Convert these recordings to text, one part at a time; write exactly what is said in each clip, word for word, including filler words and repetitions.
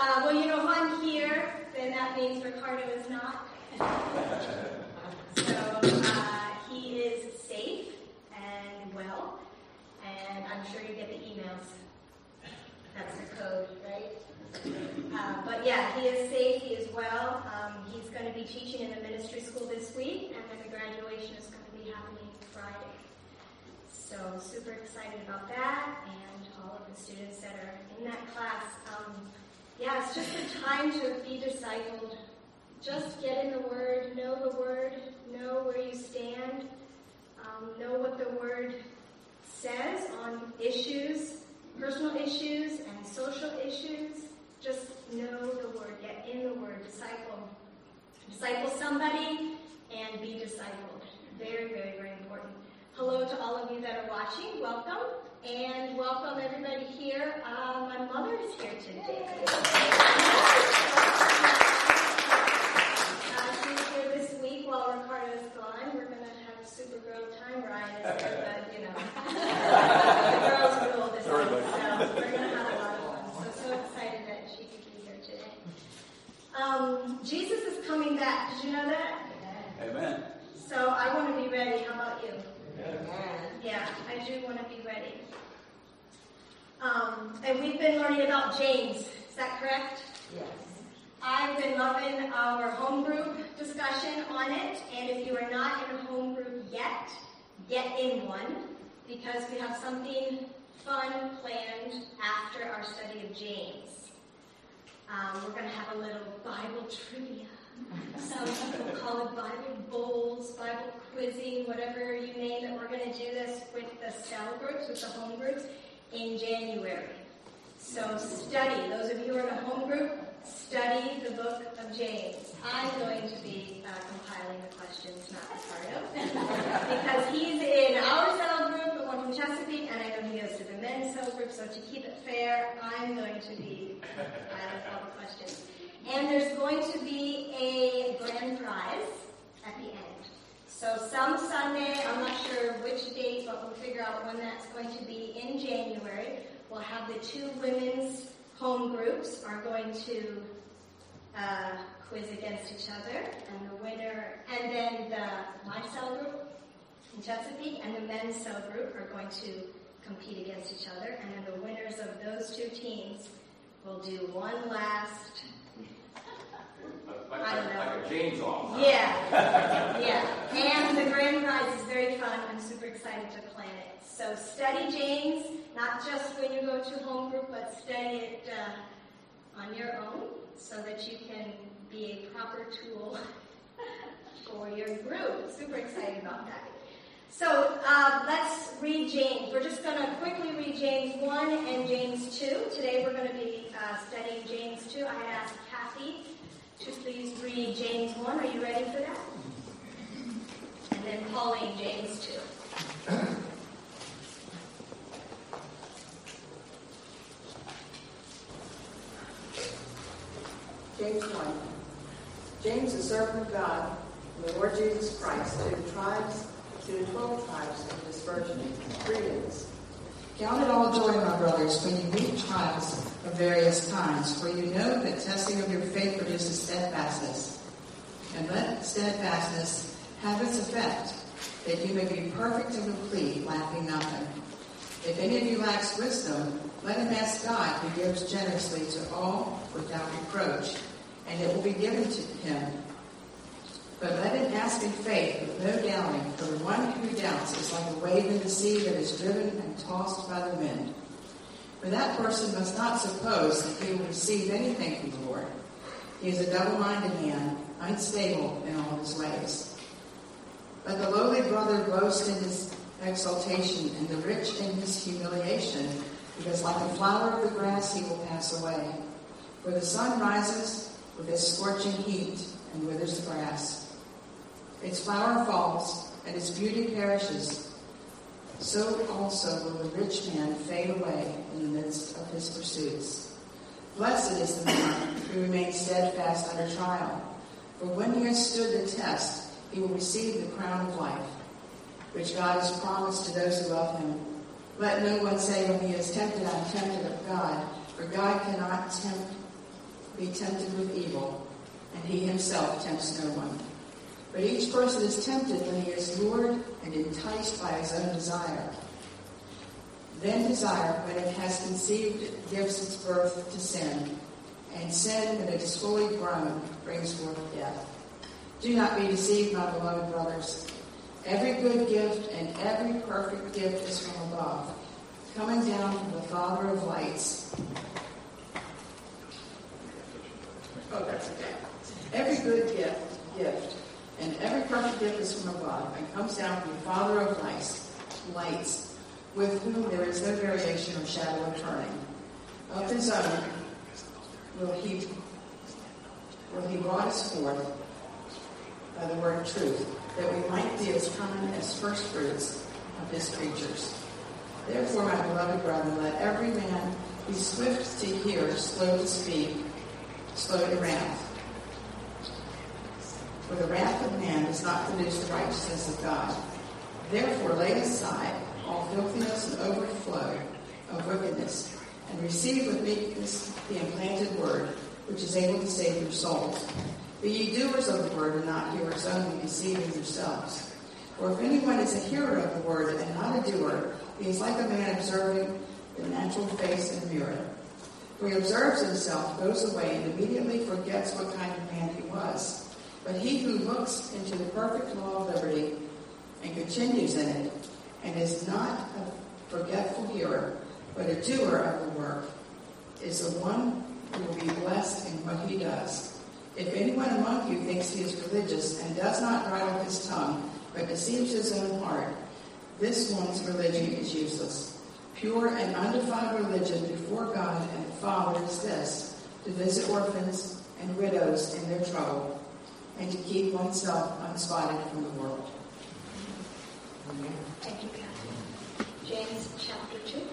Uh, well, you know, if I'm here, then that means Ricardo is not. So uh, he is safe and well, and I'm sure you get the emails. That's the code, right? Uh, but yeah, he is safe, he is well. Um, he's going to be teaching in the ministry school this week, and then the graduation is going to be happening Friday. So super excited about that, and all of the students that are in that class. Um, yeah, it's just a time to be discipled. Just get in the Word, know the Word, know where you stand, um, know what the Word says on issues, personal issues and social issues. Just know the Word, get in the Word, disciple. Disciple somebody and be discipled. Very, very, very important. Hello to all of you that are watching. Welcome. And welcome everybody here. Uh, my mother is here today. Uh, she's here this week while Ricardo is gone. We're going to have a super girl time. Ryan is here, but you know. The girls rule this week, so we're going to have a lot of fun. So, so excited that she could be here today. Um, Jesus is coming back. Did you know that? Amen. So I want to be ready. How about you? Amen. Yeah, I do want to be ready. Um, and we've been learning about James. Is that correct? Yes. I've been loving our home group discussion on it. And if you are not in a home group yet, get in one, because we have something fun planned after our study of James. Um, we're going to have a little Bible trivia. Some people call it Bible bowls, Bible quizzing, whatever you name it. We're going to do this with the cell groups, with the home groups, in January. So study. Those of you who are in a home group, study the book of James. I'm going to be uh, compiling the questions, not Ricardo, because he's in our cell group, the one from Chesapeake, and I know he goes to the men's cell group. So to keep it fair, I'm going to be compiling all the questions. And there's going to be a grand prize at the end. So some Sunday, I'm not sure which date, but we'll figure out when that's going to be in January. We'll have the two women's home groups are going to uh, quiz against each other, and the winner, and then the my cell group in Chesapeake and the men's cell group are going to compete against each other, and then the winners of those two teams will do one last. Like, I don't know. like a James off. Yeah, yeah. And the grand prize is very fun. I'm super excited to plan it. So study James, not just when you go to home group, but study it uh, on your own so that you can be a proper tool for your group. Super excited about that. So uh, let's read James. We're just going to quickly read James one and James two. Today we're going to be uh, studying James two. I had asked Kathy to please read James one. Are you ready for that? And then Pauline, James two. James one. James, the servant of God, and the Lord Jesus Christ, to the tribes, to the twelve tribes of dispersion. Greetings. Count it all joy, my brothers, when you meet trials of various kinds, for you know that testing of your faith produces steadfastness. And let steadfastness have its effect, that you may be perfect and complete, lacking nothing. If any of you lacks wisdom, let him ask God, who gives generously to all without reproach, and it will be given to him. But let him ask in faith with no doubting, for the one who doubts is like a wave in the sea that is driven and tossed by the wind. For that person must not suppose that he will receive anything from the Lord. He is a double-minded man, unstable in all his ways. Let the lowly brother boast in his exaltation, and the rich in his humiliation, because like a flower of the grass he will pass away. For the sun rises with its scorching heat and withers the grass. Its flower falls, and its beauty perishes. So also will the rich man fade away in the midst of his pursuits. Blessed is the man who remains steadfast under trial, for when he has stood the test, he will receive the crown of life, which God has promised to those who love him. Let no one say when he is tempted, I am tempted of God, for God cannot tempt be tempted with evil, and he himself tempts no one. But each person is tempted when he is lured and enticed by his own desire. Then desire, when it has conceived, gives its birth to sin. And sin, when it is fully grown, brings forth death. Do not be deceived, my beloved brothers. Every good gift and every perfect gift is from above, coming down from the Father of lights. Oh, that's okay. Every good gift, gift and every perfect gift is from above and comes down from the Father of lights, lights, with whom there is no variation or shadow of turning. Of his own will he, will he brought us forth by the word of truth, that we might be as common as first fruits of his creatures. Therefore, my beloved brethren, let every man be swift to hear, slow to speak, slow to wrath. For the wrath of man does not produce the righteousness of God. Therefore, lay aside all filthiness and overflow of wickedness, and receive with meekness the implanted word, which is able to save your souls. Be ye doers of the word, and not hearers only, deceiving yourselves. For if anyone is a hearer of the word and not a doer, he is like a man observing the natural face in a mirror. For he observes himself, goes away, and immediately forgets what kind of man he was. But he who looks into the perfect law of liberty and continues in it, and is not a forgetful hearer, but a doer of the work, is the one who will be blessed in what he does. If anyone among you thinks he is religious and does not bridle his tongue, but deceives his own heart, this one's religion is useless. Pure and undefiled religion before God and the Father is this, to visit orphans and widows in their trouble, and to keep oneself unspotted from the world. Amen. Thank you, Kathy. James chapter two.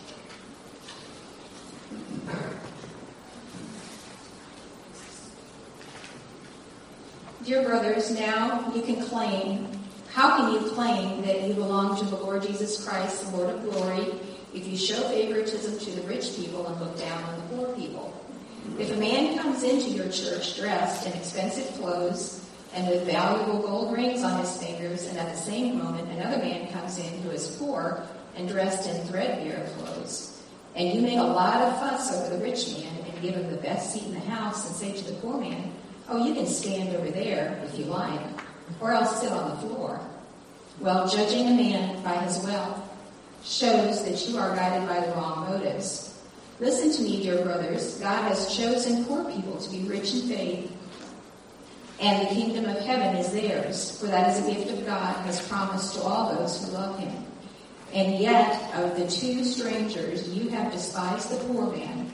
Dear brothers, now you can claim, how can you claim that you belong to the Lord Jesus Christ, the Lord of glory, if you show favoritism to the rich people and look down on the poor people? If a man comes into your church dressed in expensive clothes and with valuable gold rings on his fingers, and at the same moment another man comes in who is poor and dressed in threadbare clothes, and you make a lot of fuss over the rich man and give him the best seat in the house and say to the poor man, "Oh, you can stand over there if you like, or else sit on the floor." Well, judging a man by his wealth shows that you are guided by the wrong motives. Listen to me, dear brothers. God has chosen poor people to be rich in faith, and the kingdom of heaven is theirs, for that is a gift of God, has promised to all those who love him. And yet, of the two strangers, you have despised the poor man.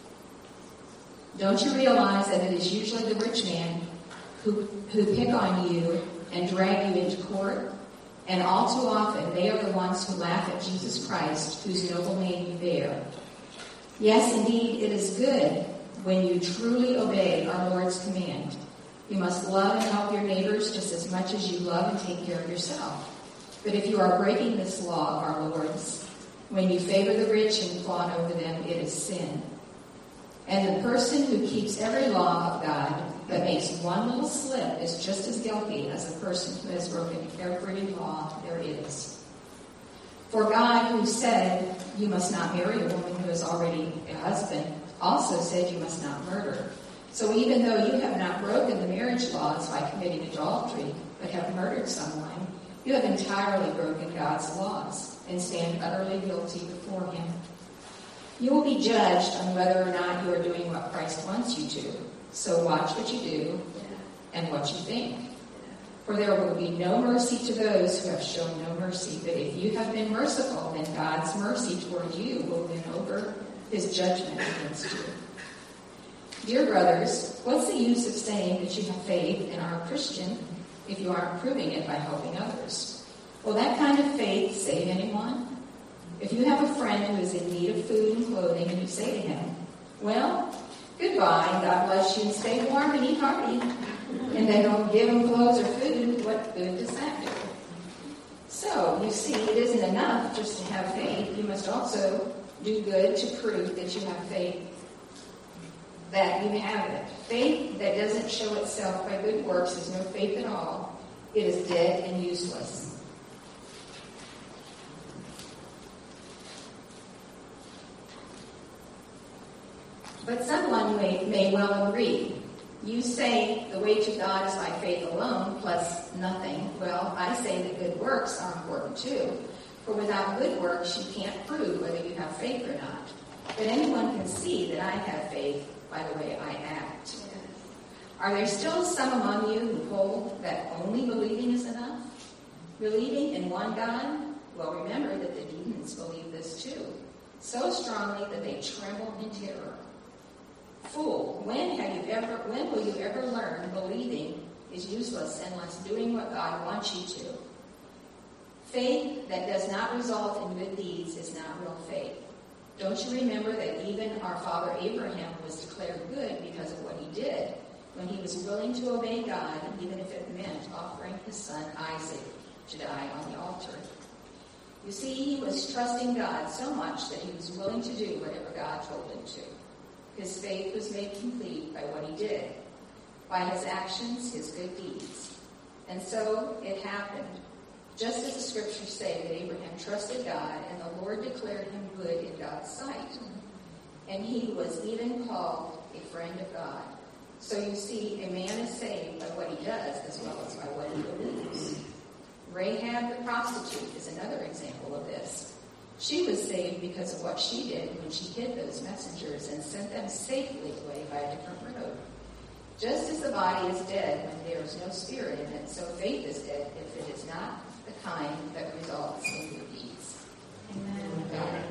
Don't you realize that it is usually the rich man who, who pick on you and drag you into court? And all too often, they are the ones who laugh at Jesus Christ, whose noble name you bear. Yes, indeed, it is good when you truly obey our Lord's command. You must love and help your neighbors just as much as you love and take care of yourself. But if you are breaking this law of our Lord's, when you favor the rich and fawn over them, it is sin. And the person who keeps every law of God but makes one little slip is just as guilty as the person who has broken every law there is. For God, who said you must not marry a woman who is already a husband, also said you must not murder. So even though you have not broken the marriage laws by committing adultery, but have murdered someone, you have entirely broken God's laws and stand utterly guilty before him. You will be judged on whether or not you are doing what Christ wants you to. So watch what you do and what you think. For there will be no mercy to those who have shown no mercy. But if you have been merciful, then God's mercy toward you will win over his judgment against you. Dear brothers, what's the use of saying that you have faith and are a Christian if you aren't proving it by helping others? Will that kind of faith save anyone? If you have a friend who is in need of food and clothing and you say to him, "Well, goodbye, and God bless you, and stay warm and eat hearty," and then don't give him clothes or food, what good does that do? So, you see, it isn't enough just to have faith. You must also do good to prove that you have faith. that you have it. Faith that doesn't show itself by good works is no faith at all. It is dead and useless. But someone may, may well agree. You say the way to God is by faith alone, plus nothing. Well, I say that good works are important too. For without good works, you can't prove whether you have faith or not. But anyone can see that I have faith by the way I act. Are there still some among you who hold that only believing is enough? Believing in one God? Well, remember that the demons believe this too, so strongly that they tremble in terror. Fool, when have you ever, when will you ever learn believing is useless unless doing what God wants you to? Faith that does not result in good deeds is not real faith. Don't you remember that even our father Abraham was declared good because of what he did when he was willing to obey God, even if it meant offering his son Isaac to die on the altar? You see, he was trusting God so much that he was willing to do whatever God told him to. His faith was made complete by what he did, by his actions, his good deeds. And so it happened, just as the scriptures say, that Abraham trusted God, and the Lord declared him good in God's sight. And he was even called a friend of God. So you see, a man is saved by what he does as well as by what he believes. Rahab the prostitute is another example of this. She was saved because of what she did when she hid those messengers and sent them safely away by a different road. Just as the body is dead when there is no spirit in it, so faith is dead if it is not the kind that results in good deeds. Amen. Amen.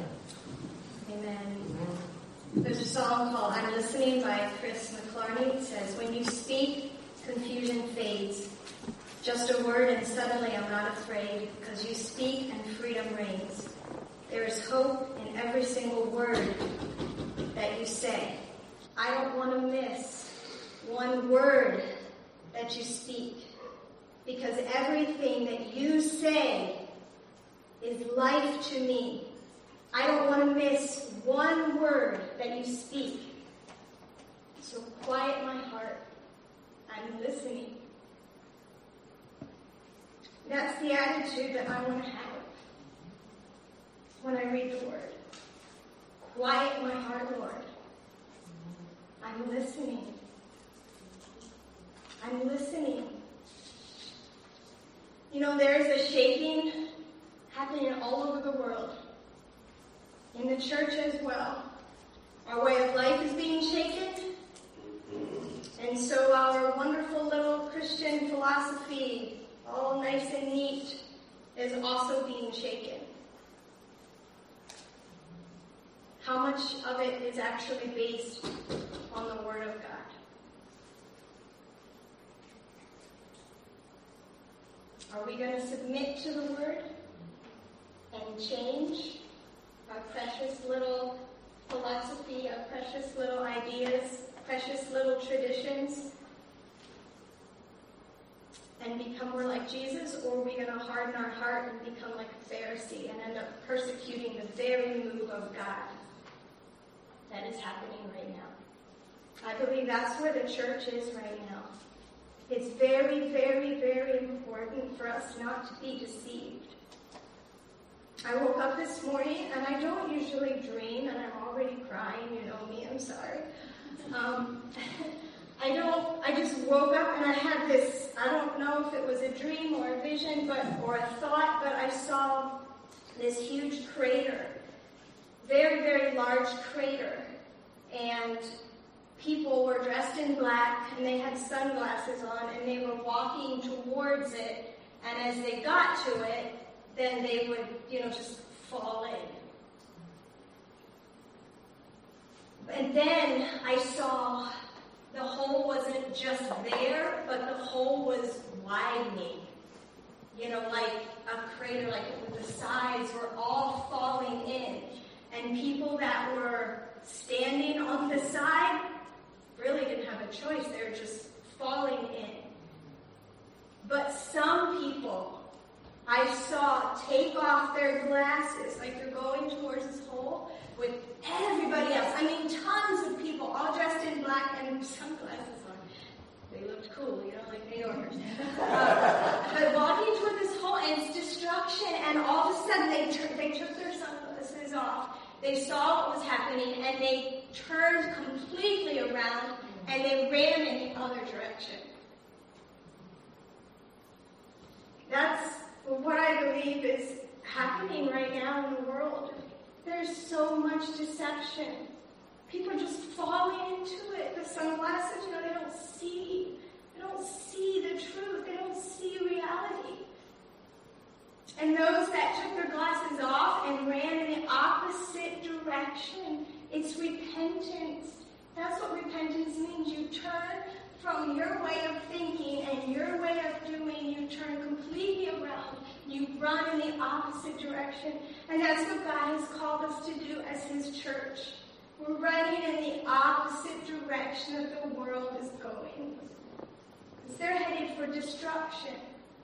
Amen. There's a song called I'm Listening by Chris McClarney. It says, when you speak, confusion fades. Just a word and suddenly I'm not afraid, because you speak and freedom reigns. There is hope in every single word that you say. I don't want to miss one word that you speak, because everything that you say is life to me. I don't want to miss one word that you speak. So quiet my heart. I'm listening. That's the attitude that I want to have when I read the word. Quiet my heart, Lord. I'm listening. I'm listening. You know, there's a shaking happening all over the world. In the church as well. Our way of life is being shaken. And so our wonderful little Christian philosophy, all nice and neat, is also being shaken. How much of it is actually based on the Word of God? Are we going to submit to the Word and change our precious little philosophy, our precious little ideas, precious little traditions, and become more like Jesus? Or are we going to harden our heart and become like a Pharisee and end up persecuting the very move of God that is happening right now? I believe that's where the church is right now. It's very, very, very important for us not to be deceived. I woke up this morning, and I don't usually dream, and I'm already crying, you know me, I'm sorry. Um, I don't, I just woke up and I had this, I don't know if it was a dream or a vision, but or a thought, but I saw this huge crater, very, very large crater, and people were dressed in black, and they had sunglasses on, and they were walking towards it, and as they got to it, then they would, you know, just fall in. And then I saw the hole wasn't just there, but the hole was widening. You know, like a crater, like with the sides were all falling in. And people that were standing on the side really didn't have a choice. They were just falling in. But some people, I saw take off their glasses, like they're going towards this hole with everybody else. I mean, tons of people, all dressed in black and sunglasses on. They looked cool, you know, like New Yorkers. uh, but walking toward this hole, and it's destruction, and all of a sudden they, tur- they took their sunglasses off. They saw what was happening, and they turned completely around, and they ran in the other direction. That's what I believe is happening right now in the world. There's so much deception. People are just falling into it. The sunglasses, you know, they don't see. They don't see the truth. They don't see reality. And those that took their glasses off and ran in the opposite direction, it's repentance. That's what repentance means. You turn from your way of thinking and your way of doing, you turn completely around. You run in the opposite direction. And that's what God has called us to do as His church. We're running in the opposite direction that the world is going. Because they're headed for destruction.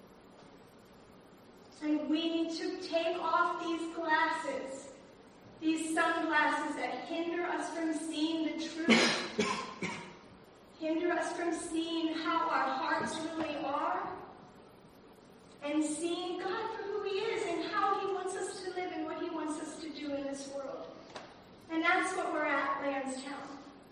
And we need to take off these glasses, these sunglasses that hinder us from seeing the truth, hinder us from seeing how our hearts really are, and seeing God for who He is and how He wants us to live and what He wants us to do in this world. And that's what we're at, Lansdowne.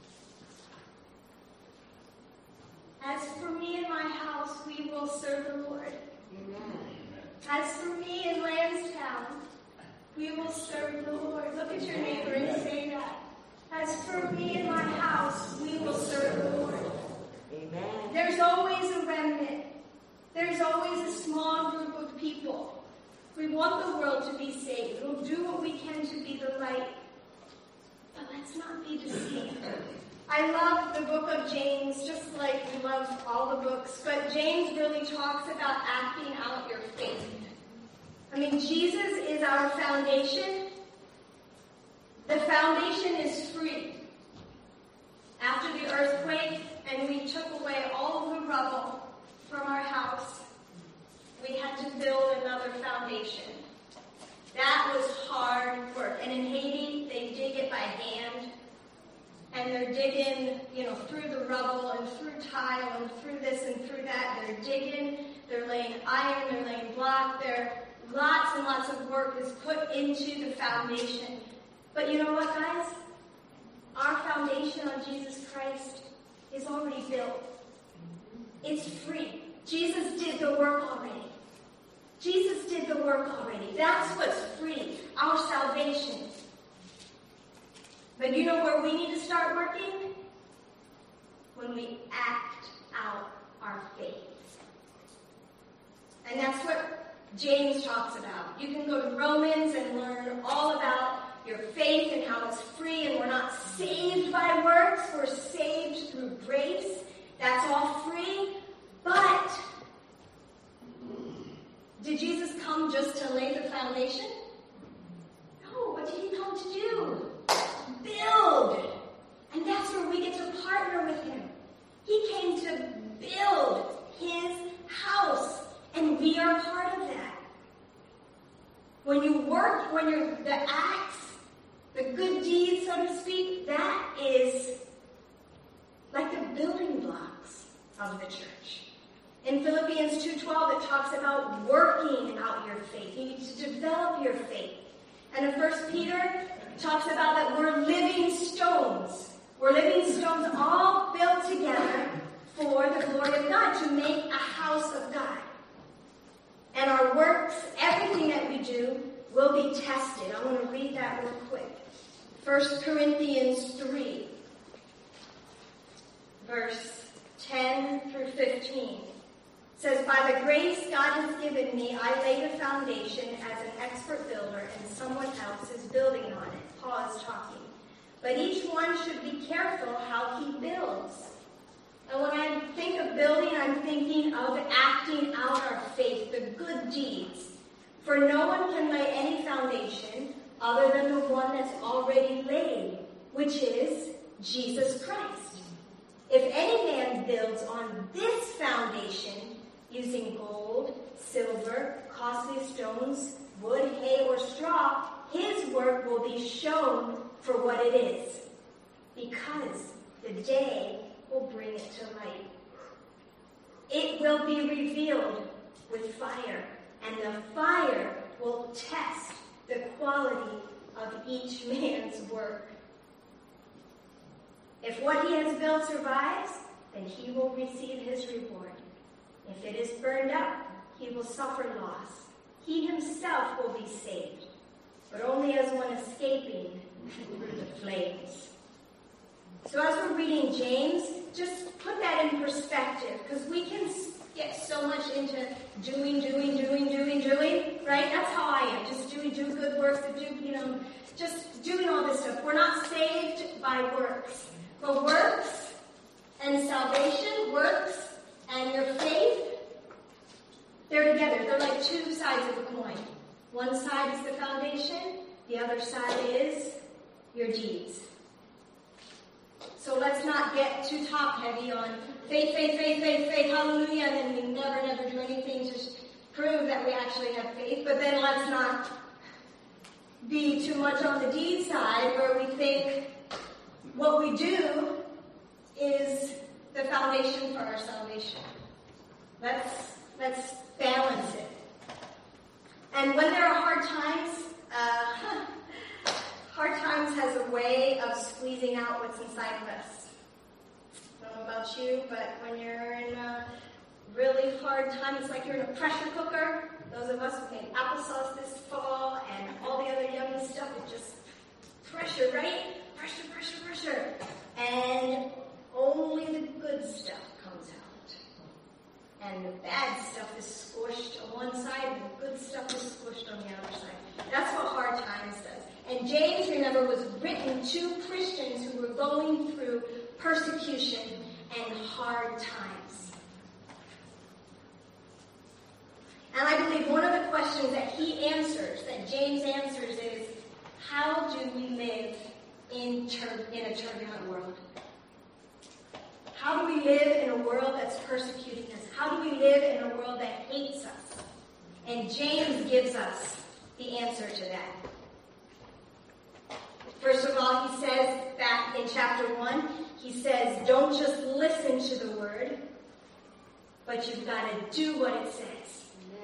As for me and my house, we will serve the Lord. Amen. As for me in Lansdowne, we will serve the Lord. Look at your neighbor and say that. As for me and my house, we will serve the Lord. Amen. There's always a remnant. There's always a small group of people. We want the world to be saved. We'll do what we can to be the light. But let's not be deceived. I love the book of James, just like we love all the books, but James really talks about acting out your faith. I mean, Jesus is our foundation. The foundation is free. After the earthquake, and we took away all of the rubble from our house, we had to build another foundation. That was hard work. And in Haiti, they dig it by hand. And they're digging, you know, through the rubble and through tile and through this and through that. They're digging, they're laying iron, they're laying block. There, lots and lots of work is put into the foundation. But you know what, guys? Our foundation on Jesus Christ is already built. It's free. Jesus did the work already. Jesus did the work already. That's what's free, our salvation. But you know where we need to start working? When we act out our faith. And that's what James talks about. You can go to Romans and learn all about your faith and how it's free, and we're not saved by works, we're saved through grace. That's all free. But did Jesus come just to lay the foundation? No, what did He come to do? Build. And that's where we get to partner with Him. He came to build His house, and we are part of that. When you work, when you're the acts, the good deeds, so to speak, that is like the building blocks of the church. In Philippians two twelve, it talks about working out your faith. You need to develop your faith. And in First Peter, it talks about that we're living stones. We're living stones all built together for the glory of God, to make a house of God. And our works, everything that we do, will be tested. I want to read that real quick. First Corinthians three, verse ten through fifteen. Says, by the grace God has given me, I laid a foundation as an expert builder, and someone else is building on it. Paul is talking. But each one should be careful how he builds. And when I think of building, I'm thinking of acting out our faith, the good deeds. For no one can lay any foundation other than the one that's already laid, which is Jesus Christ. If any man builds on this foundation, using gold, silver, costly stones, wood, hay, or straw, his work will be shown for what it is, because the day will bring it to light. It will be revealed with fire, and the fire will test the quality of each man's work. If what he has built survives, then he will receive his reward. If it is burned up, he will suffer loss. He himself will be saved, but only as one escaping through the flames. So as we're reading James, just put that in perspective, because we can get so much into doing, doing, doing, doing, doing, right? That's how I am. Just doing, do good works, do, you know, just doing all this stuff. We're not saved by works. But works and salvation, works and your faith, they're together. They're like two sides of a coin. One side is the foundation, the other side is your deeds. So let's not get too top heavy on faith, faith, faith, faith, faith, hallelujah, and then we never, never do anything to prove that we actually have faith. But then let's not be too much on the deed side where we think what we do is the foundation for our salvation. Let's, let's balance it. And when there are hard times, uh, hard times has a way of squeezing out what's inside of us. I don't know about you, but when you're in a really hard time, it's like you're in a pressure cooker. Those of us who made applesauce this fall and all the other yummy stuff, it just pressure, right? Pressure, pressure, pressure. And only the good stuff comes out. And the bad stuff is squished on one side, and the good stuff is squished on the other side. That's what hard times does. And James, remember, was written to Christians who were going through persecution and hard times. And I believe one of the questions that he answers, that James answers, is, how do we live in, tur- in a turbulent world? How do we live in a world that's persecuting us? How do we live in a world that hates us? And James gives us the answer to that. First of all, he says back in chapter one, he says, don't just listen to the word, but you've got to do what it says.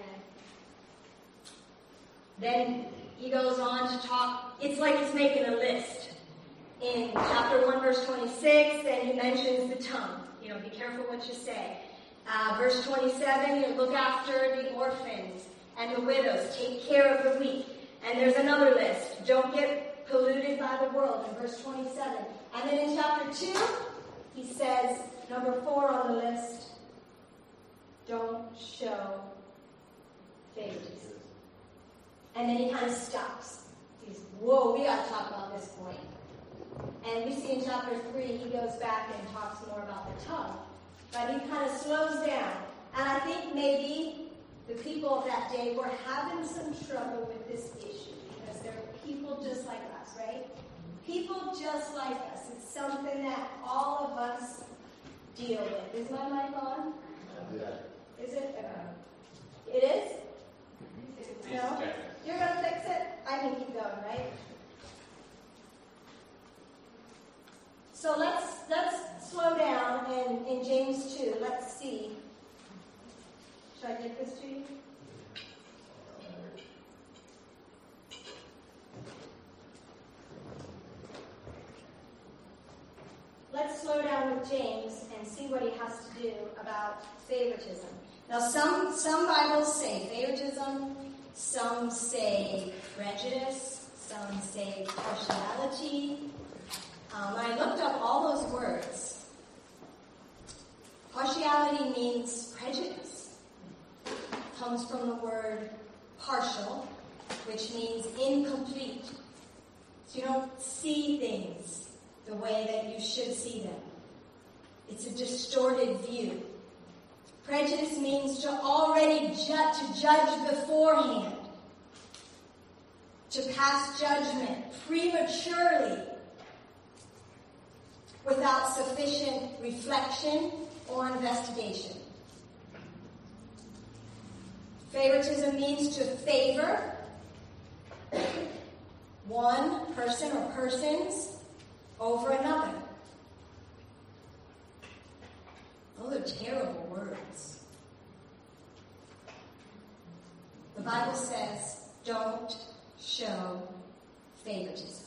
Amen. Then he goes on to talk, it's like he's making a list. In chapter one, verse twenty-six, then he mentions the tongue. You know, be careful what you say. Uh, verse twenty-seven, you look after the orphans and the widows. Take care of the weak. And there's another list. Don't get polluted by the world in verse twenty-seven. And then in chapter two, he says, number four on the list, don't show favoritism. And then he kind of stops. He's, whoa, we got to talk about this point. And we see in chapter three, he goes back and talks more about the tongue. But he kind of slows down. And I think maybe the people of that day were having some trouble with this issue because they're people just like us, right? People just like us. It's something that all of us deal with. Is my mic on? Yeah. Is it? Uh, it is? No? You're going to fix it? I can keep going, right? So let's let's slow down and in James two, let's see. Should I give this to you? Let's slow down with James and see what he has to do about favoritism. Now some some Bibles say favoritism, some say prejudice, some say partiality. Um, when I looked up all those words, partiality means prejudice. It comes from the word partial, which means incomplete. So you don't see things the way that you should see them. It's a distorted view. Prejudice means to already ju- to judge beforehand, to pass judgment prematurely, without sufficient reflection or investigation. Favoritism means to favor one person or persons over another. Those are terrible words. The Bible says, don't show favoritism.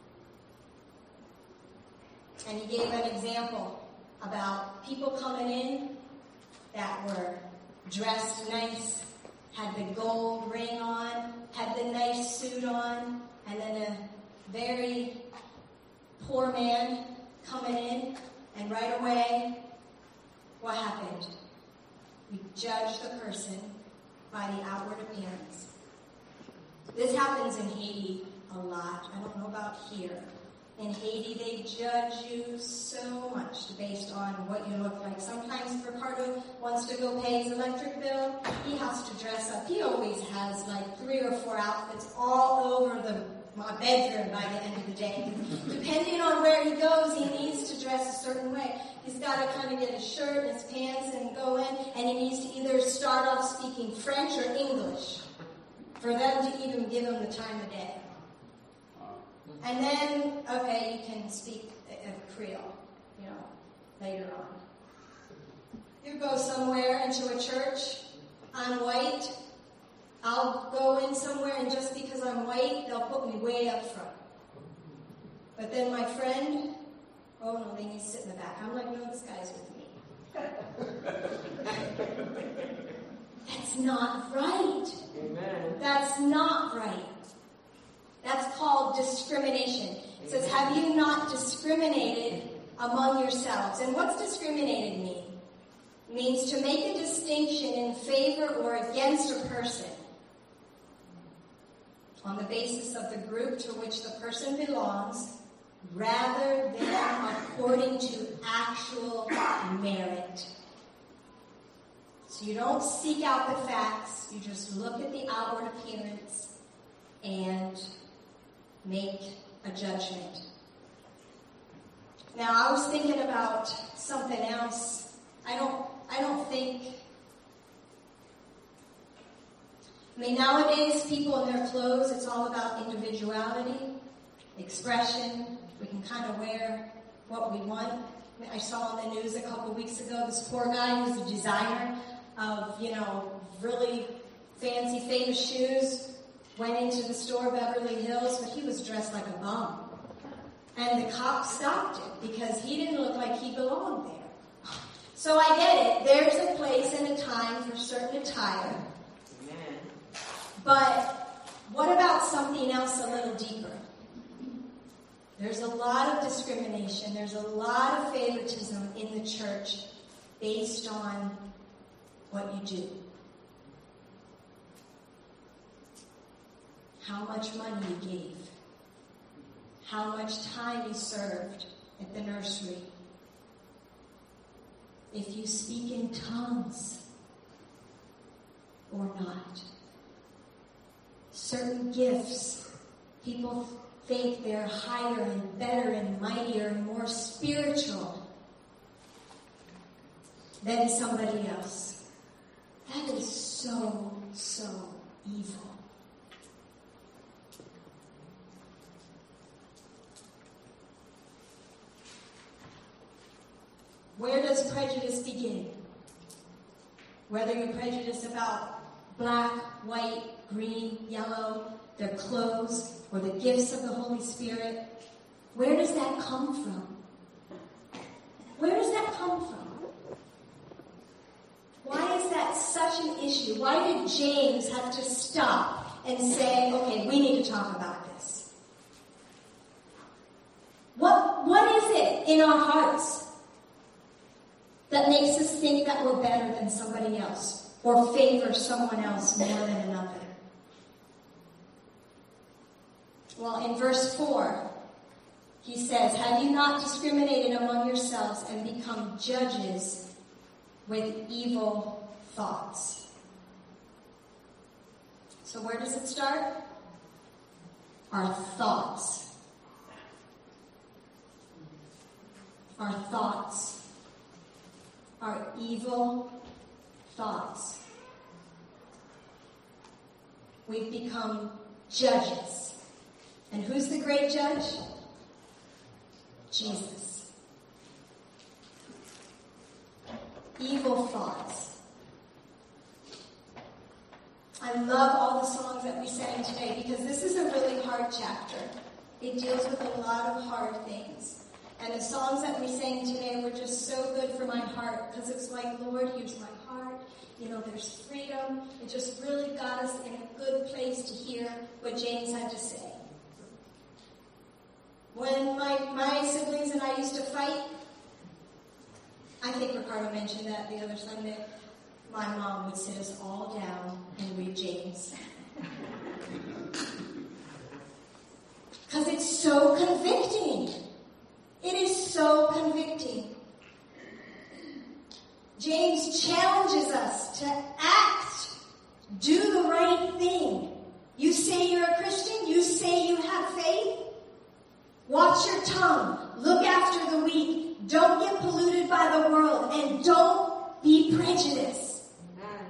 And he gave an example about people coming in that were dressed nice, had the gold ring on, had the nice suit on, and then a very poor man coming in, and right away, what happened? We judge the person by the outward appearance. This happens in Haiti a lot. I don't know about here. In Haiti, they judge you so much based on what you look like. Sometimes if Ricardo wants to go pay his electric bill, he has to dress up. He always has like three or four outfits all over the my bedroom by the end of the day. Depending on where he goes, he needs to dress a certain way. He's got to kind of get his shirt and his pants and go in, and he needs to either start off speaking French or English for them to even give him the time of day. And then, okay, you can speak uh, Creole, you know, later on. You go somewhere into a church, I'm white, I'll go in somewhere, and just because I'm white, they'll put me way up front. But then my friend, oh no, they need to sit in the back. I'm like, no, this guy's with me. That's not right. Amen. That's not right. That's called discrimination. It says, have you not discriminated among yourselves? And what's discriminated mean? It means to make a distinction in favor or against a person on the basis of the group to which the person belongs, rather than according to actual merit. So you don't seek out the facts, you just look at the outward appearance and make a judgment. Now, I was thinking about something else. I don't, I don't think, I mean, nowadays, people in their clothes, it's all about individuality, expression. We can kind of wear what we want. I saw on the news a couple weeks ago, this poor guy who's a designer of, you know, really fancy, famous shoes, went into the store, Beverly Hills, but he was dressed like a bum. And the cop stopped it because he didn't look like he belonged there. So I get it. There's a place and a time for certain attire. Amen. But what about something else a little deeper? There's a lot of discrimination. There's a lot of favoritism in the church based on what you do. How much money you gave. How much time you served at the nursery. If you speak in tongues or not. Certain gifts, people think they're higher and better and mightier and more spiritual than somebody else. That is so, so evil. Where does prejudice begin? Whether you're prejudiced about black, white, green, yellow, their clothes, or the gifts of the Holy Spirit, where does that come from? Where does that come from? Why is that such an issue? Why did James have to stop and say, okay, we need to talk about this? What, what is it in our hearts that makes us think that we're better than somebody else or favor someone else more than another? Well, in verse four, he says, have you not discriminated among yourselves and become judges with evil thoughts? So where does it start? Our thoughts. Our thoughts. Our evil thoughts. we've become judges. And who's the great judge? Jesus. Evil thoughts. I love all the songs that we sang today because this is a really hard chapter. It deals with a lot of hard things. And the songs that we sang today were just so good for my heart because it's like, Lord, here's my heart. You know, there's freedom. It just really got us in a good place to hear what James had to say. When my, my siblings and I used to fight, I think Ricardo mentioned that the other Sunday, my mom would sit us all down and read James. Because it's so convicting. It is so convicting. James challenges us to act, do the right thing. You say you're a Christian, you say you have faith. Watch your tongue, look after the weak, don't get polluted by the world, and don't be prejudiced. Amen.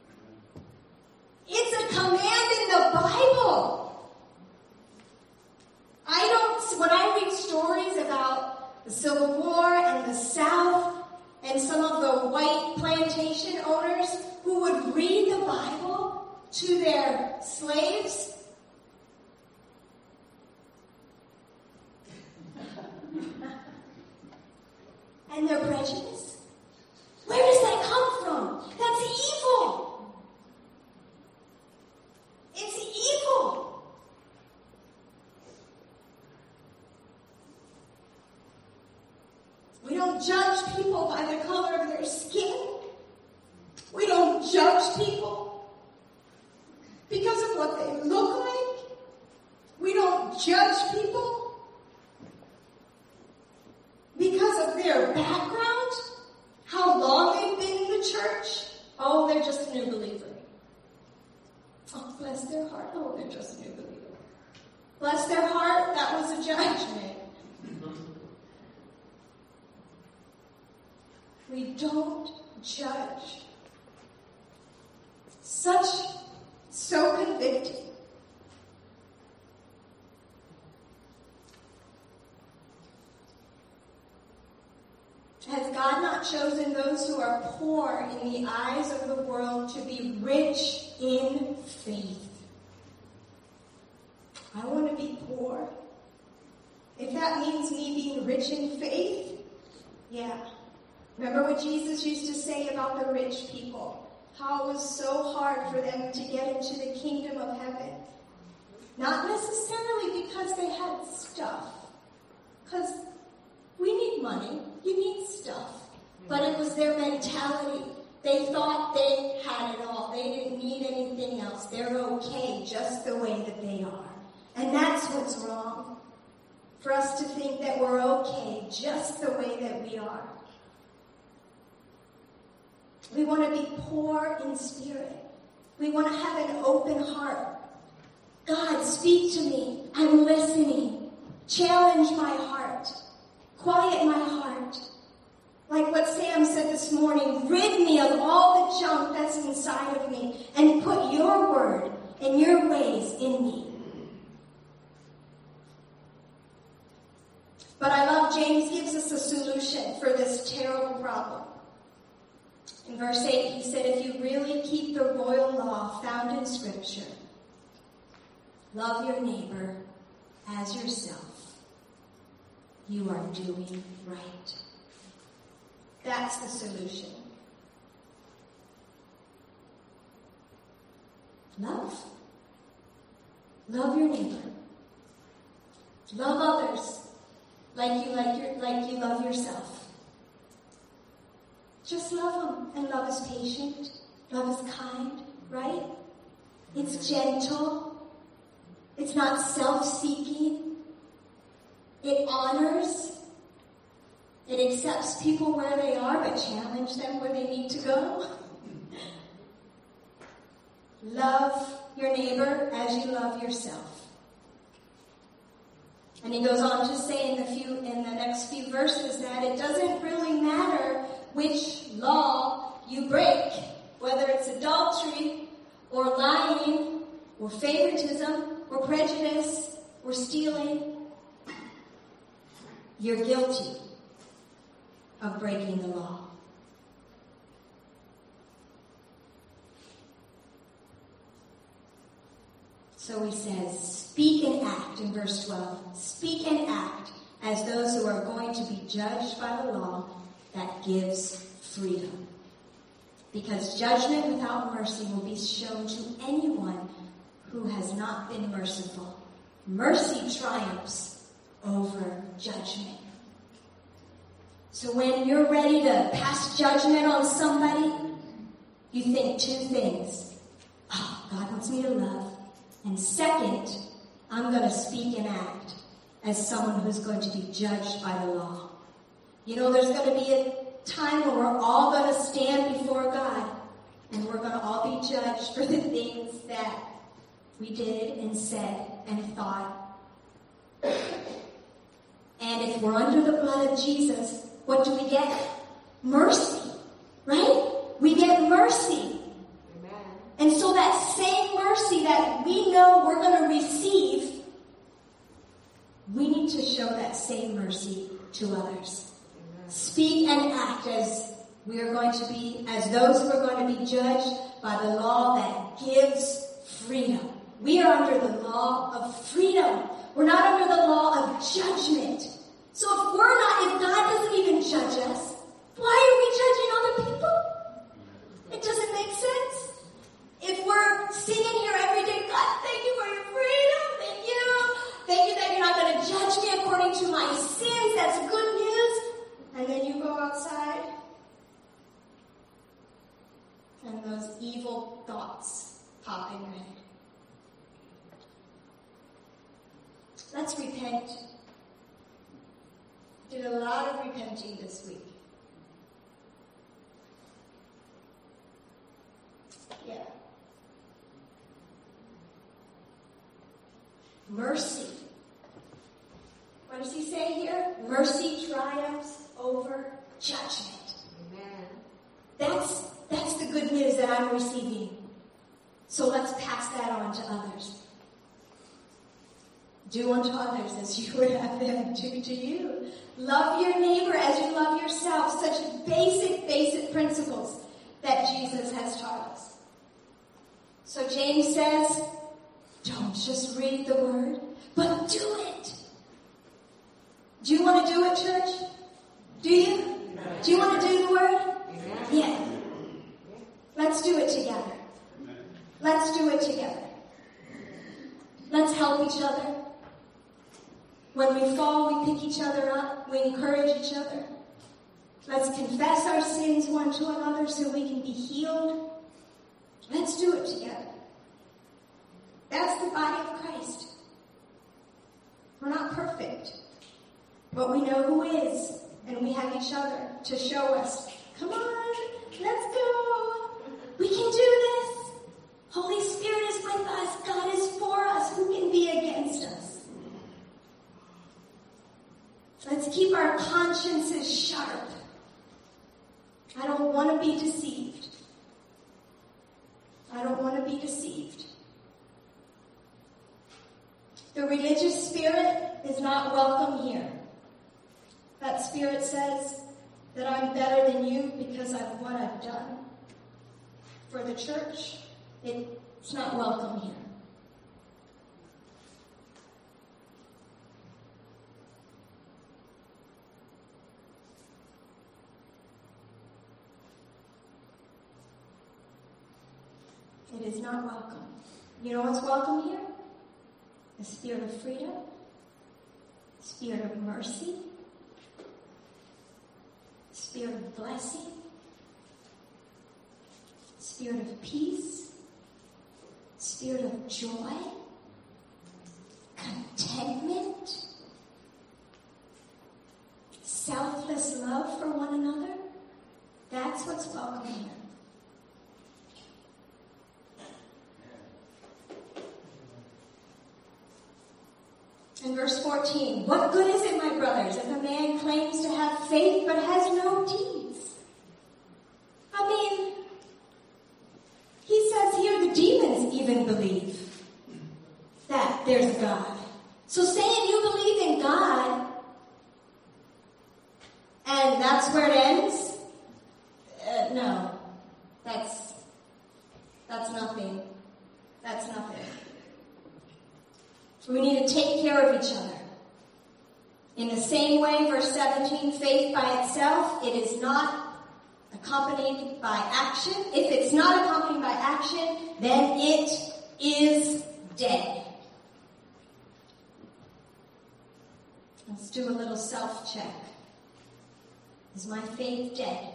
It's a command in the Bible. I don't, when I read stories about the Civil War and the South and some of the white plantation owners who would read the Bible to their slaves, and their prejudice, where does that come from? That's evil. It's evil. We don't judge people by the color of their skin. We don't judge people because of what they look like. We don't judge people because of their background, how long they've been in the church. Oh, they're just a new believer. Oh, bless their heart. Oh, they're just a new believer. Bless their heart, that was a judgment. We don't judge. Such, so convicting. Has God not chosen those who are poor in the eyes of the world to be rich in faith? I want to be poor. If that means me being rich in faith, yeah. Remember what Jesus used to say about the rich people? How it was so hard for them to get into the kingdom of heaven. Not necessarily because they had stuff. Because we need money. You need stuff. But it was their mentality. They thought they had it all. They didn't need anything else. They're okay just the way that they are. And that's what's wrong. For us to think that we're okay just the way that we are. We want to be poor in spirit. We want to have an open heart. God, speak to me. I'm listening. Challenge my heart. Quiet my heart. Like what Sam said this morning, rid me of all the junk that's inside of me and put your word and your ways in me. But I love James gives us a solution for this terrible problem. In verse eight, he said, if you really keep the royal law found in Scripture, love your neighbor as yourself, you are doing right. That's the solution. Love. Love your neighbor. Love others like you like your like you love yourself. Just love them. And love is patient. Love is kind, right? It's gentle. It's not self-seeking. It honors. It accepts people where they are, but challenge them where they need to go. Love your neighbor as you love yourself. And he goes on to say in the few in the next few verses that it doesn't really matter which law you break, whether it's adultery or lying or favoritism, or prejudice, or stealing, you're guilty of breaking the law. So he says, speak and act in verse twelve. Speak and act as those who are going to be judged by the law that gives freedom. Because judgment without mercy will be shown to anyone who has not been merciful. Mercy triumphs over judgment. So when you're ready to pass judgment on somebody, you think two things. Oh, God wants me to love. And second, I'm going to speak and act as someone who's going to be judged by the law. You know, there's going to be a time when we're all going to stand before God, and we're going to all be judged for the things that we did and said and thought. And if we're under the blood of Jesus, what do we get? Mercy, right? We get mercy. Amen. And so that same mercy that we know we're going to receive, we need to show that same mercy to others. Amen. Speak and act as we are going to be, as those who are going to be judged by the law that gives freedom. We are under the law of freedom. We're not under the law of judgment. So if we're not, if God doesn't even judge us, why are we judging other people? It doesn't make sense. If we're singing here every day, God, thank you for your freedom. Thank you. Thank you that you're not going to judge me according to my sins. That's good news. And then you go outside, and those evil thoughts pop in your head. Let's repent. Did a lot of repenting this week. Yeah. Mercy. What does he say here? Mercy triumphs over judgment. Amen. That's that's the good news that I'm receiving. So let's pass that on to others. Do unto others as you would have them do to you. Love your neighbor as you love yourself. Such basic, basic principles that Jesus has taught us. So James says, don't just read the word, but do it. Do you want to do it, church? Do you? Do you want to do the word? Yeah. Let's do it together. Let's do it together. Let's help each other. When we fall, we pick each other up. We encourage each other. Let's confess our sins one to another so we can be healed. Let's do it together. That's the body of Christ. We're not perfect, but we know who is, and we have each other to show us. Come on, let's go. We can do this. Holy Spirit is with us. God is for us. Who can be against us? Let's keep our consciences sharp. I don't want to be deceived. I don't want to be deceived. The religious spirit is not welcome here. That spirit says that I'm better than you because of what I've done for the church. It's not welcome here. It is not welcome. You know what's welcome here? The spirit of freedom, spirit of mercy, spirit of blessing, spirit of peace, spirit of joy, contentment, selfless love for one another. That's what's welcome here. In verse fourteen, what good is it, my brothers, if a man claims to have faith but has no deeds? I mean, he says here the demons even believe. We need to take care of each other. In the same way, verse seventeen, faith by itself, it is not accompanied by action. If it's not accompanied by action, then it is dead. Let's do a little self-check. Is my faith dead?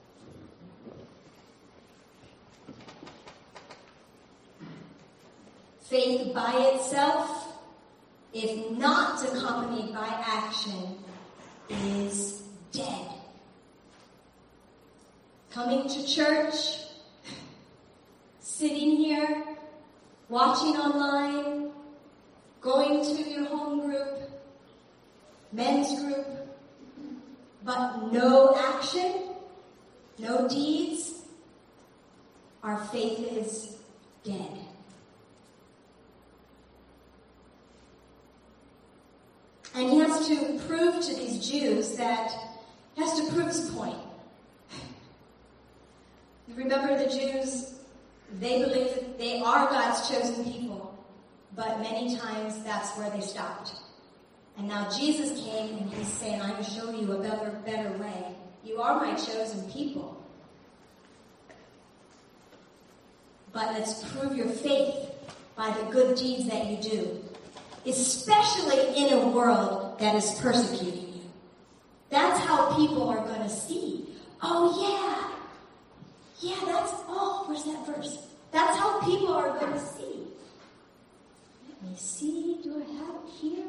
Faith by itself, if not accompanied by action, is dead. Coming to church, sitting here, watching online, going to your home group, men's group, but no action, no deeds, our faith is dead. And he has to prove to these Jews that, he has to prove his point. You remember the Jews, they believe that they are God's chosen people, but many times that's where they stopped. And now Jesus came and he's saying, I will show you a better, better way. You are my chosen people. But let's prove your faith by the good deeds that you do. Especially in a world that is persecuting you. That's how people are going to see. Oh yeah. Yeah, that's, oh, where's that verse? That's how people are going to see. Let me see, do I have it here?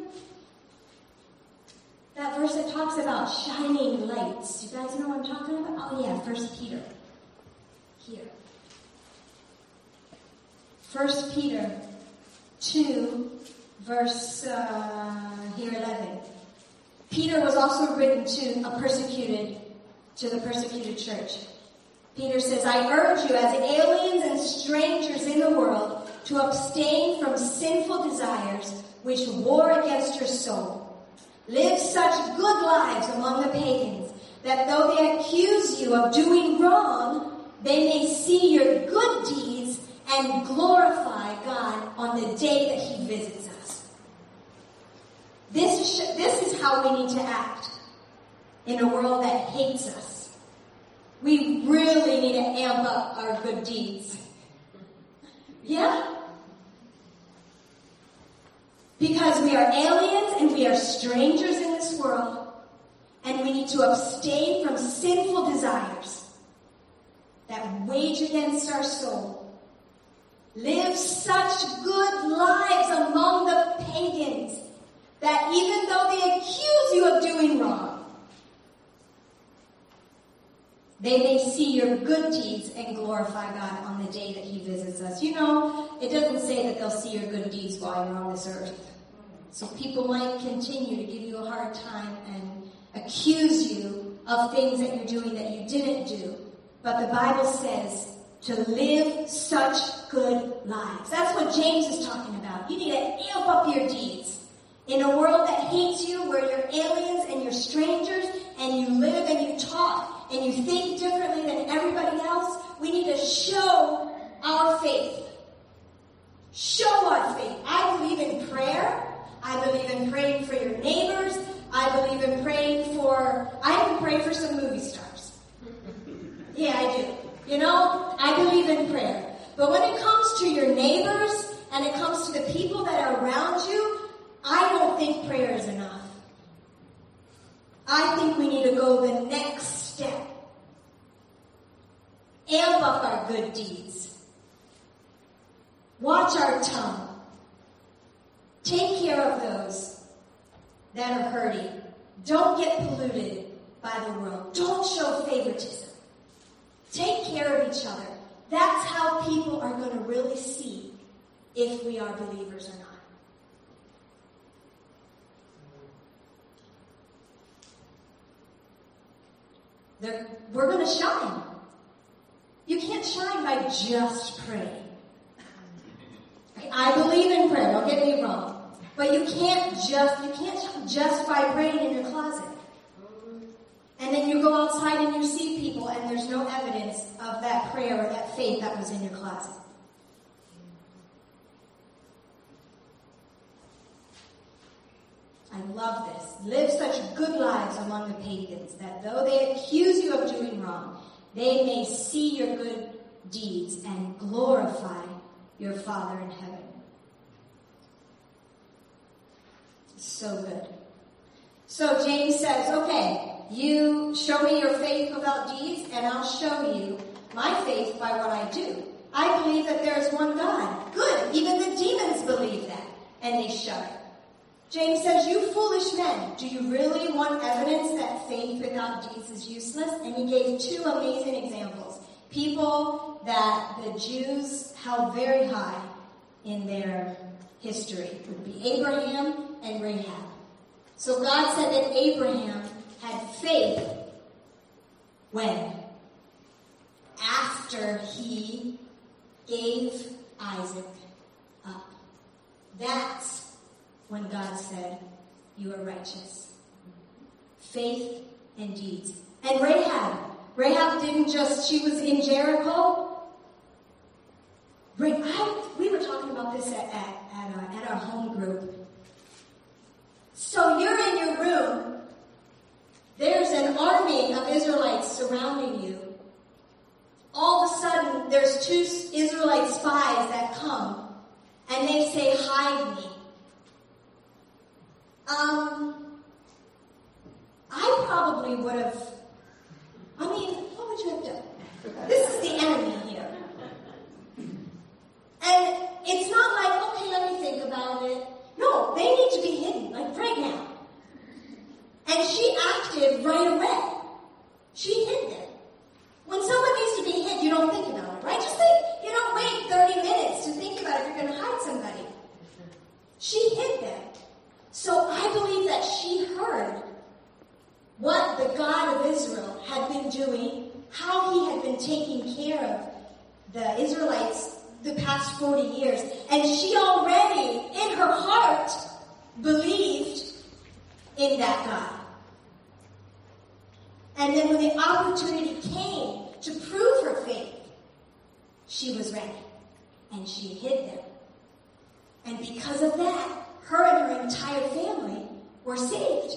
That verse that talks about shining lights. You guys know what I'm talking about? Oh yeah, First Peter. Here. First Peter two, verse uh, here eleven. Peter was also written to a persecuted, to the persecuted church. Peter says, I urge you as aliens and strangers in the world to abstain from sinful desires which war against your soul. Live such good lives among the pagans that though they accuse you of doing wrong, they may see your good deeds and glorify God on the day that he visits us. This, sh- this is how we need to act in a world that hates us. We really need to amp up our good deeds. Yeah? Because we are aliens and we are strangers in this world, and we need to abstain from sinful desires that wage against our soul. Live such good lives among the pagans that even though they accuse you of doing wrong, they may see your good deeds and glorify God on the day that he visits us. You know, it doesn't say that they'll see your good deeds while you're on this earth. So people might continue to give you a hard time and accuse you of things that you're doing that you didn't do. But the Bible says to live such good lives. That's what James is talking about. You need to amp up your deeds. In a world that hates you, where you're aliens and you're strangers, and you live and you talk and you think differently than everybody else, we need to show our faith. Show our faith. I believe in prayer. I believe in praying for your neighbors. I believe in praying for, I even pray for some movie stars. Yeah, I do. You know, I believe in prayer. But when it comes to your neighbors and it comes to the people that are around you, I don't think prayer is enough. I think we need to go the next step. Amp up our good deeds. Watch our tongue. Take care of those that are hurting. Don't get polluted by the world. Don't show favoritism. Take care of each other. That's how people are going to really see if we are believers or not. They're, we're going to shine. You can't shine by just praying. Okay, I believe in prayer, don't get me wrong. But you can't just you can't just by praying in your closet. And then you go outside and you see people and there's no evidence of that prayer or that faith that was in your closet. I love this. Live such good lives among the pagans that though they accuse you of doing wrong, they may see your good deeds and glorify your Father in heaven. So good. So James says, okay, you show me your faith without deeds, and I'll show you my faith by what I do. I believe that there is one God. Good. Even the demons believe that, and they shudder. James says, you foolish men, do you really want evidence that faith without deeds is useless? And he gave two amazing examples. People that the Jews held very high in their history. It would be Abraham and Rahab. So God said that Abraham had faith when? After he gave Isaac up. That's when God said, you are righteous. Faith and deeds. And Rahab. Rahab didn't just, she was in Jericho. I, we were talking about this at, at, at, our, at our home group. So you're in your room. There's an army of Israelites surrounding you. All of a sudden, there's two Israelite spies that come, and they say, hide me. Um, I probably would have, I mean, what would you have done? This is the enemy here. And it's not like, okay, let me think about it. No, they need to be hidden, like right now. And she acted right away. She hid them. When someone needs to be hid, you don't think about it, right? Just think, you don't wait thirty minutes to think about if you're going to hide somebody. She hid them. So I believe that she heard what the God of Israel had been doing, how he had been taking care of the Israelites the past forty years. And she already, in her heart, believed in that God. And then when the opportunity came to prove her faith, she was ready. And she hid them. And because of that, her and her entire family were saved.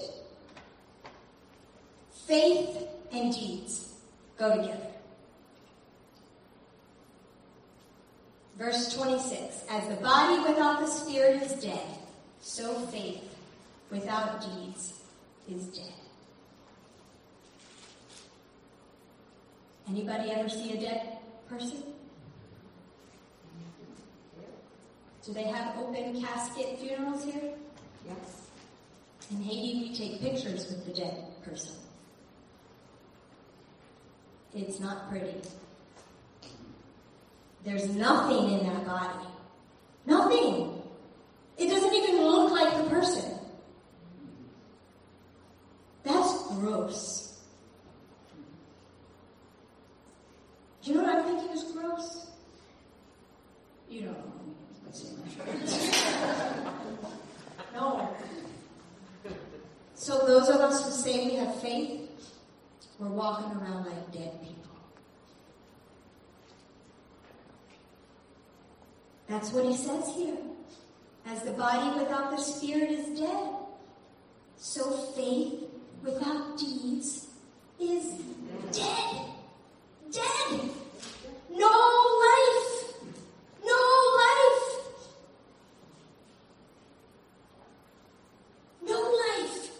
Faith and deeds go together. Verse twenty-six, as the body without the spirit is dead, so faith without deeds is dead. Anybody ever see a dead person? Do they have open casket funerals here? Yes. In Haiti, we take pictures with the dead person. It's not pretty. There's nothing in that body. Nothing. It doesn't even look like the person. That's gross. Do you know what I'm thinking is gross? You don't know. Let's see. No. So those of us who say we have faith, we're walking around like dead people. That's what he says here. As the body without the spirit is dead, so faith without deeds is dead. Dead. No life. No life. No life.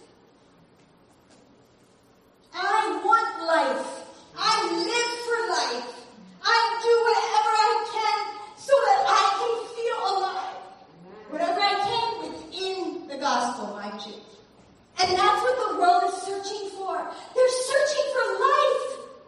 I want life. I live for life. I do whatever I can so that I can feel alive. Whatever I can within the gospel, I do. And that's what the world is searching for. They're searching for life.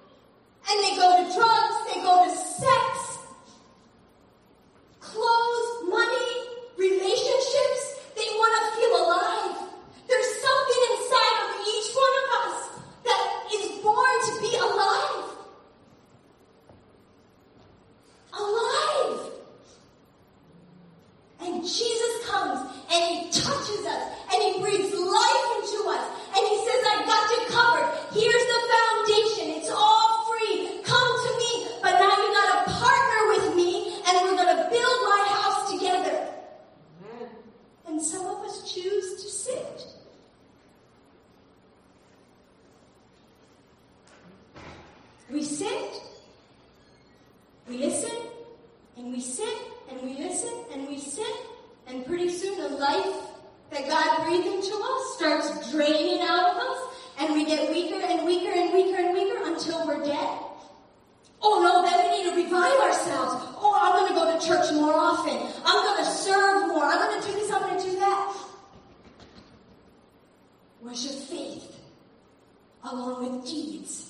We sit, we listen, and we sit, and we listen, and we sit, and pretty soon the life that God breathed into us starts draining out of us, and we get weaker and weaker and weaker and weaker until we're dead. Oh no, then we need to revive ourselves. Oh, I'm going to go to church more often. I'm going to serve more. I'm going to do this, I'm going to do that. Where's your faith? Along with deeds.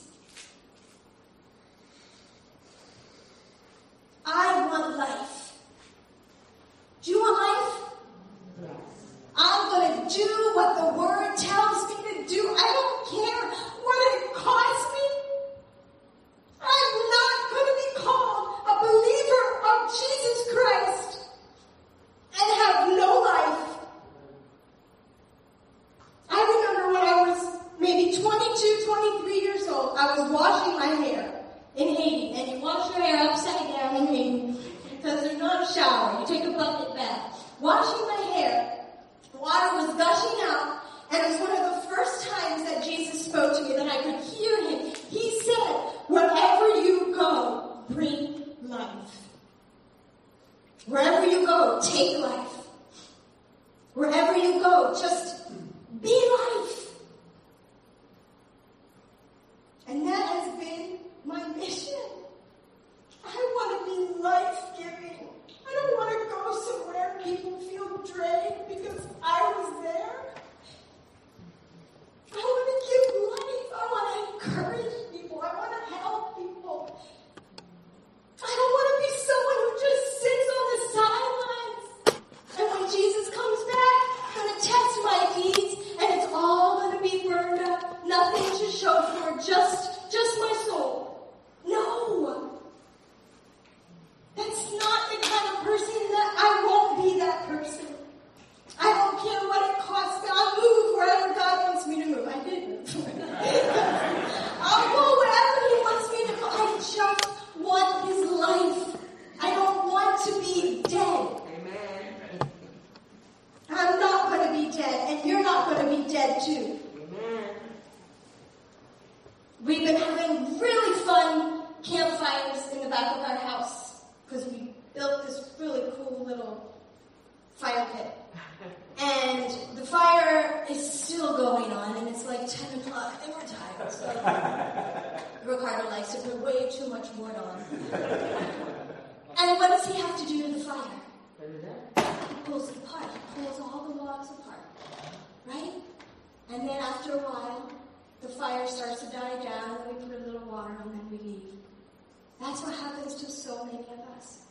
I want life. Do you want life? Yes. I'm going to do what the Word tells me to do. I don't care what it costs me. I'm not going to be called a believer of Jesus Christ and have no life. I remember when I was maybe twenty-two, twenty-three years old, I was washing my hair in Haiti. And you wash your hair upside down in Haiti because there's not a shower. You take a bucket bath. Washing my hair, the water was gushing out, and it was one of the first times that Jesus spoke to me, that I could hear him. He said, wherever you go, bring life. Wherever you go, take life. Wherever you go, just be life. And that has been my mission. I want to be life-giving. I don't want to go somewhere people feel drained because I was there. I want to give life. I want to encourage people. I want to help people. I don't want to be someone who just sits on the sidelines. And when Jesus comes back, I'm going to test my deeds, and it's all going to be burned up. Nothing to show for, just, just my soul. No. That's not the kind of person that I won't be that person. I don't care what it costs. I'll move wherever God wants me to move. I did move. I'll go wherever he wants me to go. I just want his life. I don't want to be dead. Amen. I'm not going to be dead, and you're not going to be dead too. Amen. We've been having really fun campfires in the back of our house because we built this really cool little fire pit. And the fire is still going on, and it's like ten o'clock, and we're tired. So Ricardo likes to put way too much wood on. And what does he have to do to the fire? He pulls it apart. He pulls all the logs apart. Right? And then after a while, the fire starts to die down, and we put a little water on, and we leave. That's what happens to so many of us.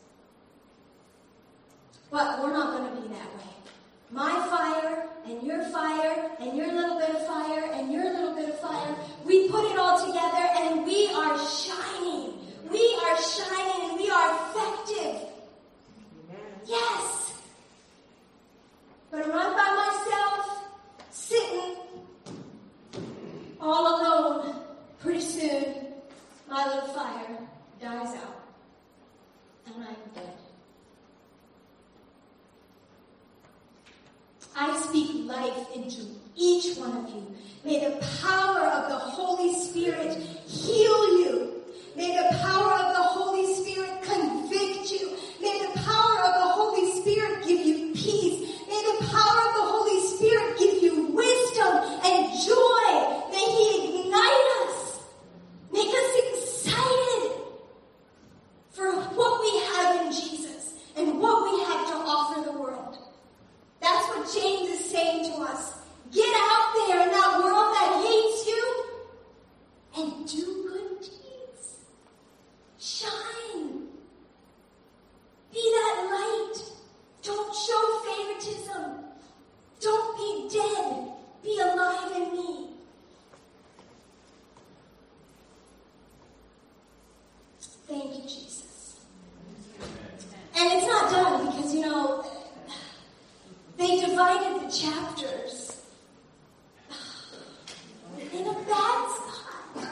But we're not going to be that way. My fire, and your fire, and your little bit of fire, and your little bit of fire, we put it all together, and we are shining. We are shining, and we are effective. Yes. But I'm not by myself, sitting all alone. Pretty soon, my little fire dies out, and I'm dead. I speak life into each one of you. May the power of the Holy Spirit heal you. May the power of the Holy Spirit convict you. May the power of the Holy Spirit give you peace. May the power of the Holy Spirit give you wisdom and joy. May he ignite us. Make us excited for what we have in Jesus and what we have to offer the world. That's what James is saying to us. Get out there in that world that hates you and do good deeds. Shine. Be that light. Don't show favoritism. Don't be dead. Be alive in me. Thank you, Jesus. And it's not done because, you know, they divided the chapters in a bad spot.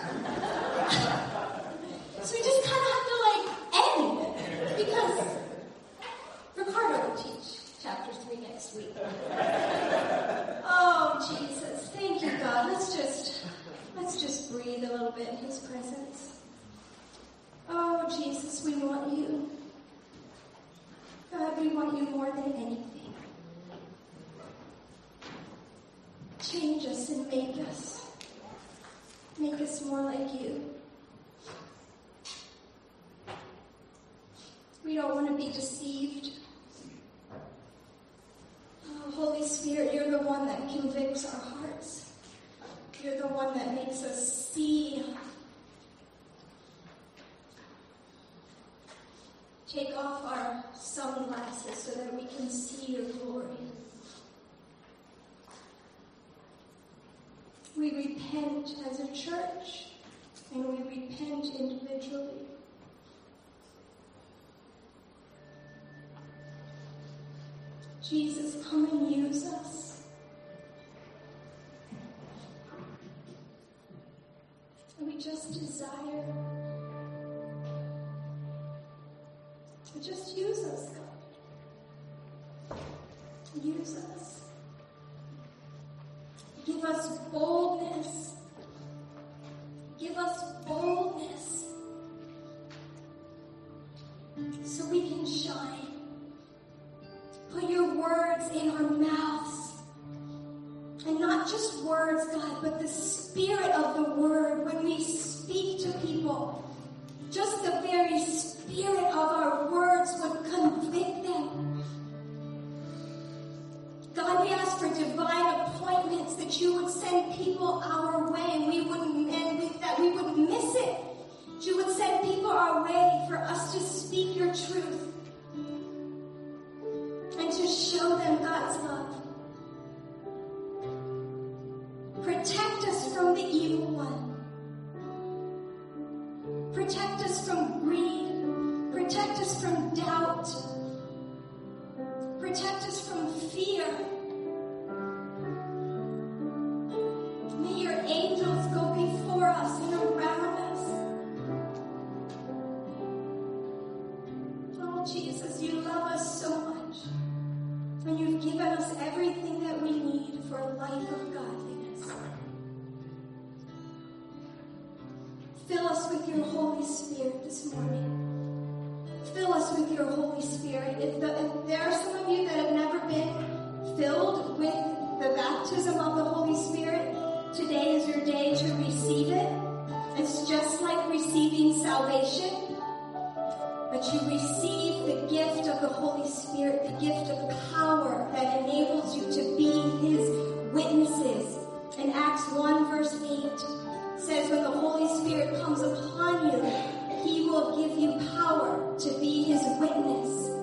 So we just kind of have to, like, end because Ricardo will teach chapter three next week. Oh, Jesus. Thank you, God. Let's just, let's just breathe a little bit in his presence. more than anything. Change us and make us. Make us more like you. We don't want to be deceived. Oh, Holy Spirit, you're the one that convicts our hearts. You're the one that makes us see. Take off our sunglasses so that we can see your glory. We repent as a church, and we repent individually. Jesus, come and use us. We just desire. Just use us, God. Use us. Give us boldness. Give us boldness so we can shine. Put your words in our mouths. And not just words, God, but the spirit of the word when we speak to people. Just the very spirit of our words would convict them. God, we ask for divine appointments, that you would send people our way and we wouldn't, and we, that we wouldn't miss it. You would send people our way for us to speak your truth and to show them God's love. Protect us from the evil one. Protect us from greed. Protect us from doubt. Protect us from fear. May your angels go before us and around us. Oh, Jesus, you love us so much. And you've given us everything that we need for a life of godliness. Fill us with your Holy Spirit this morning. Fill us with your Holy Spirit. If, the, if there are some of you that have never been filled with the baptism of the Holy Spirit, today is your day to receive it. It's just like receiving salvation, but you receive the gift of the Holy Spirit, the gift of power that enables you to be his witnesses. In Acts one verse eight, says when the Holy Spirit comes upon you, he will give you power to be his witness.